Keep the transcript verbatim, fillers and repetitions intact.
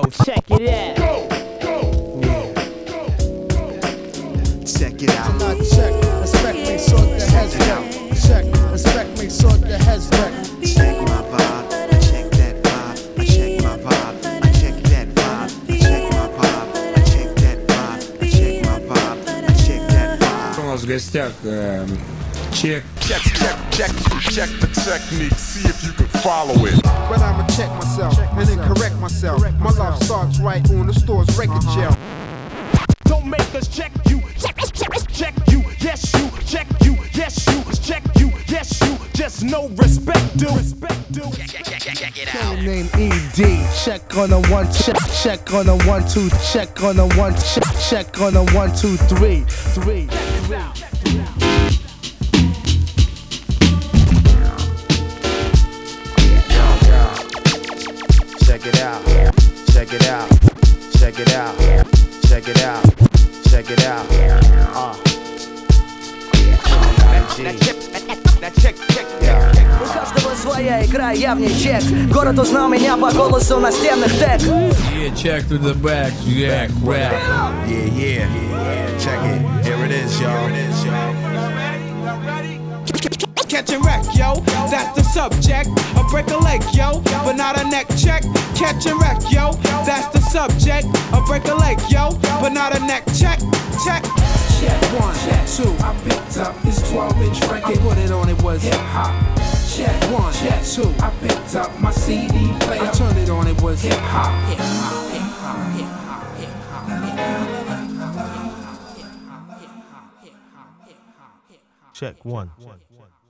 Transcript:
check it out. Check it out. Not check, respect me, sort the heads wreck. Check, respect me, sort the heads wreck. Check my vibe, I check that vibe. I check my vibe, I check that vibe. I check my vibe, I check that vibe. I check my vibe, I check that vibe. У нас в гостях э, Чек. Check, check, check, check the technique, see if you can follow it. But I'ma check myself and then correct myself. My life starts right on the store's record jail. Don't make us check you, check, check, check you, yes you, check you, yes you, check you, yes you, just no respect due, respect due. Code name E D. Check on a one, check, check on a one, two, check on a one, check, check on a one, two, three, three. Check it out, check it out, check it out, check it out, check it out. Uh. У каждого своя игра, я в ней чек. Город узнал меня по голосу настенных тег. Yeah, check to the back, Jack rap. Yeah, yeah, yeah, check it. Here it is, y'all. Catch and wreck, yo, that's the subject. A break a leg, yo, but not a neck check. Catch and wreck, yo, that's the subject. A break a leg, yo, but not a neck check. Check. Check one, check two. I picked up this twelve inch record. I put it on, it was hip hop. Check one, check two. I picked up my C D player. I turned it on, it was hip hop. Hip hop, hip hop, hip hop, hip hop, hip hop. Check one.